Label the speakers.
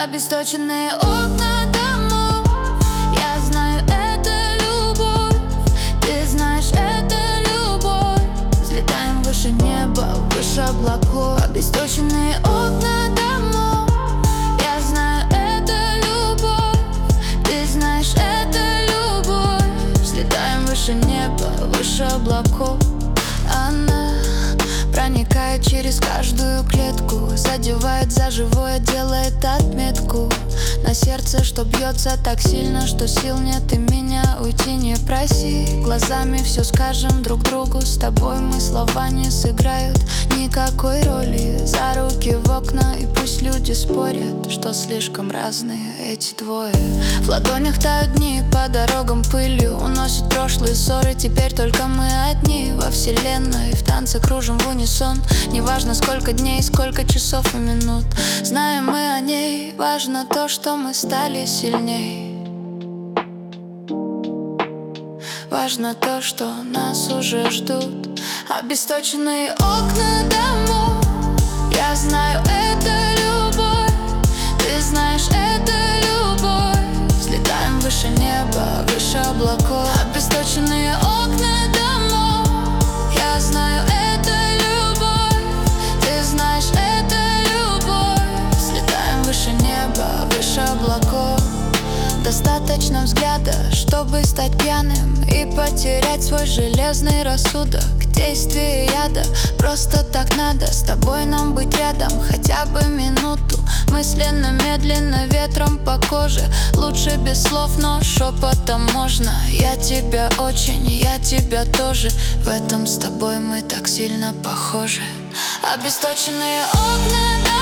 Speaker 1: Обесточенные окна домов. Я знаю, это любовь. Ты знаешь, это любовь. Взлетаем выше неба, выше облаков. Обесточенные окна домов. Я знаю, это любовь. Ты знаешь, это любовь. Взлетаем выше неба, выше облаков. Она проникает через каждую клетку, задевает за живое, делает отметку на сердце, что бьется так сильно, что сил нет, и меня уйти не проси. Глазами все скажем друг другу, с тобой мы слова не сыграют никакой роли. За руки в окна, и пусть люди спорят, что слишком разные эти двое. В ладонях тают дни, по дорогам пылью уносит прошлые ссоры. Теперь только мы одни во вселенной, в танце кружим в унисон. Неважно сколько дней, сколько часов и минут, знаем мы о ней. Важно то, что мы стали сильней. Важно то, что нас уже ждут. Обесточенные окна домов. Я знаю, это любовь. Ты знаешь, это любовь. Взлетаем выше неба, выше облаков. Обесточенные окна домов. Я знаю, это любовь. Ты знаешь, это любовь. Взлетаем выше неба, выше облаков. Достаточно взгляда, чтобы стать пьяным и потерять свой железный рассудок. Действие яда, просто так надо с тобой нам быть рядом хотя бы минуту. Мысленно, медленно, ветром по коже. Лучше без слов, но шепотом можно. Я тебя очень, я тебя тоже. В этом с тобой мы так сильно похожи. Обесточенные окна.